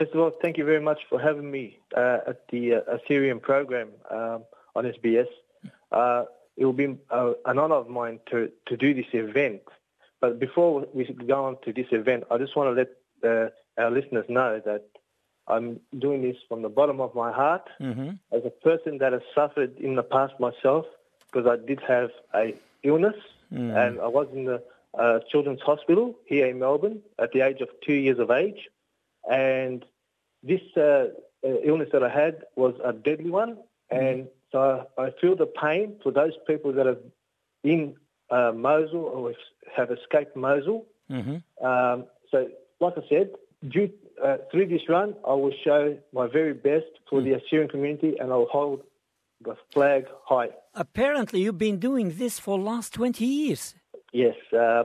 First of all, thank you very much for having me at the Assyrian program on SBS. It will be an honour of mine to do this event. But before we go on to this event, I just want to let our listeners know that I'm doing this from the bottom of my heart as a person that has suffered in the past myself, because I did have a illness and I was in the Children's Hospital here in Melbourne at the age of 2 years of age. And this illness that I had was a deadly one. And so I feel the pain for those people that are in Mosul or have escaped Mosul. So, like I said, through this run, I will show my very best for the Assyrian community, and I'll hold the flag high. Apparently, you've been doing this for the last 20 years. Yes,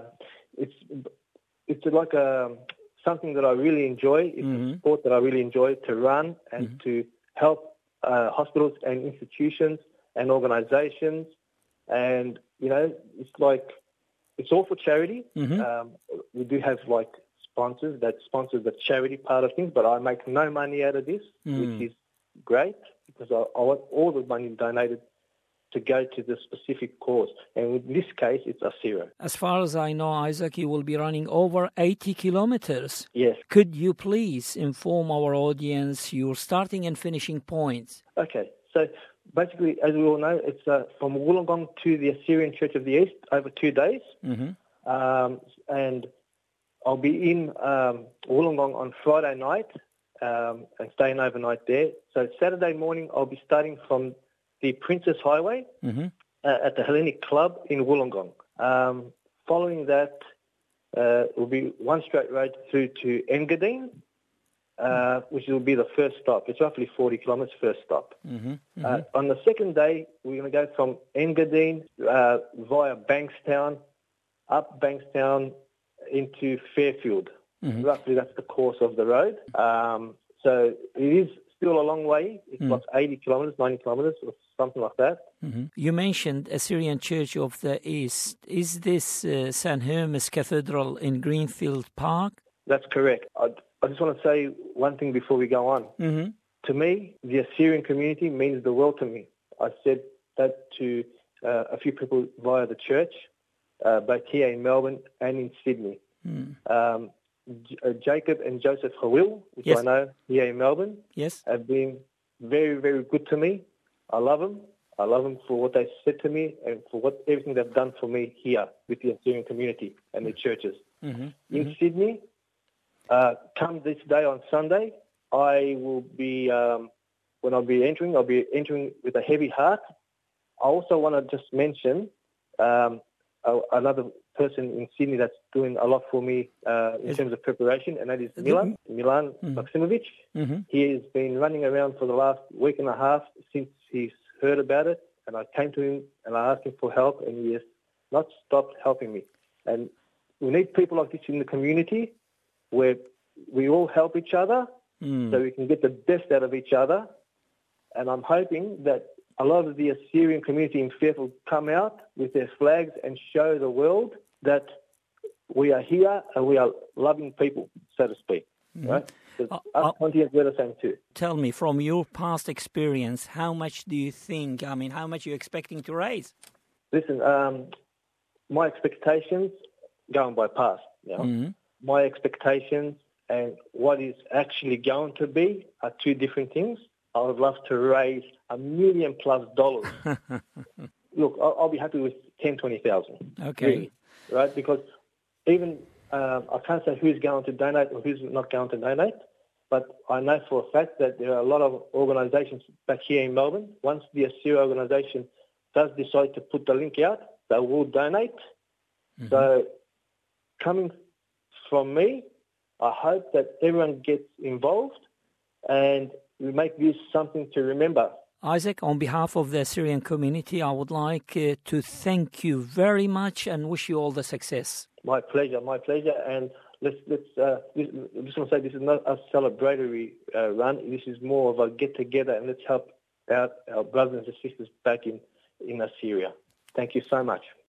it's like something that I really enjoy. It's a sport that I really enjoy to run and to help hospitals and institutions and organisations. And, you know, it's all for charity. We do have, sponsors that sponsor the charity part of things, but I make no money out of this, which is great, because I want all the money donated to go to the specific cause. And in this case, it's Assyria. As far as I know, Isaac, you will be running over 80 kilometers. Yes. Could you please inform our audience your starting and finishing points? Okay. So basically, as we all know, it's from Wollongong to the Assyrian Church of the East over 2 days. And I'll be in Wollongong on Friday night and staying overnight there. So Saturday morning, I'll be starting from the Princess Highway at the Hellenic Club in Wollongong. Following that, will be one straight road through to Engadine, which will be the first stop. It's roughly 40 kilometres first stop. On the second day, we're going to go from Engadine via Bankstown, up Bankstown into Fairfield. Roughly that's the course of the road. So it is still a long way. It's like 80 kilometres, 90 kilometres or something like that. You mentioned Assyrian Church of the East. Is this St. Hermes Cathedral in Greenfield Park? That's correct. I just want to say one thing before we go on. To me, the Assyrian community means the world to me. I said that to a few people via the church, both here in Melbourne and in Sydney. Jacob and Joseph Hawil, which I know here in Melbourne, have been very, very good to me. I love them. I love them for what they said to me and for everything they've done for me here with the Assyrian community and the churches. In Sydney, come this day on Sunday, I will be, when I'll be entering with a heavy heart. I also want to just mention another person in Sydney that's doing a lot for me in terms of preparation, and that is Milan Maksimovic. He has been running around for the last week and a half since he's heard about it, and I came to him and I asked him for help, and he has not stopped helping me. And we need people like this in the community where we all help each other so we can get the best out of each other. And I'm hoping that a lot of the Assyrian community in Fairfield come out with their flags and show the world that we are here and we are loving people, so to speak. Right? Us Pontians, we're the same too. Tell me, from your past experience, how much do you think, how much are you expecting to raise? Listen, my expectations, going by past, my expectations and what is actually going to be are two different things. I would love to raise $1 million+ dollars. Look, I'll be happy with 10,000, 20,000. Okay. Really, right? Because even I can't say who's going to donate or who's not going to donate, but I know for a fact that there are a lot of organisations back here in Melbourne. Once the Assyria organisation does decide to put the link out, they will donate. So coming from me, I hope that everyone gets involved and we make this something to remember. Isaac, on behalf of the Assyrian community, I would like to thank you very much and wish you all the success. My pleasure. And I just want to say this is not a celebratory run. This is more of a get-together, and let's help out our brothers and sisters back in Assyria. Thank you so much.